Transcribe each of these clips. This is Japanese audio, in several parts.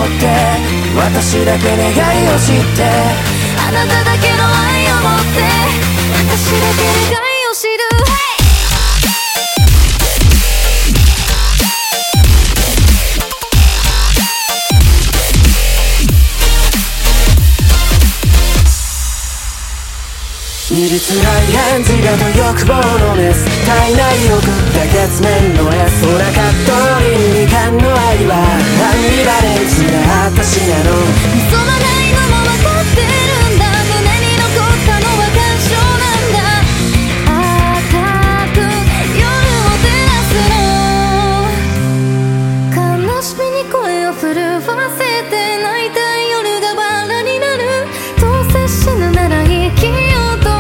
って私だけ願いを知ってあなただけの愛を持って私だけ願いを知るいびつな返事がと欲望のメス体内送った月面の S ほらカット倫理観の愛はアンビバレンスな私なの望まないのも分かってるんだ胸に残ったのは感傷なんだ赤く夜を照らすの悲しみに声を震わせて泣いた夜がバラになるどうせ死ぬなら生きようと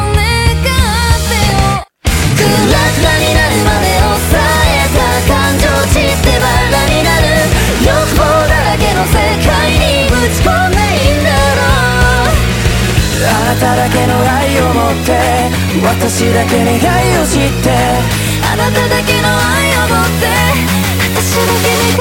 あなただけの愛を持って私だけ願いを知ってあなただけの愛を持って私だけ願い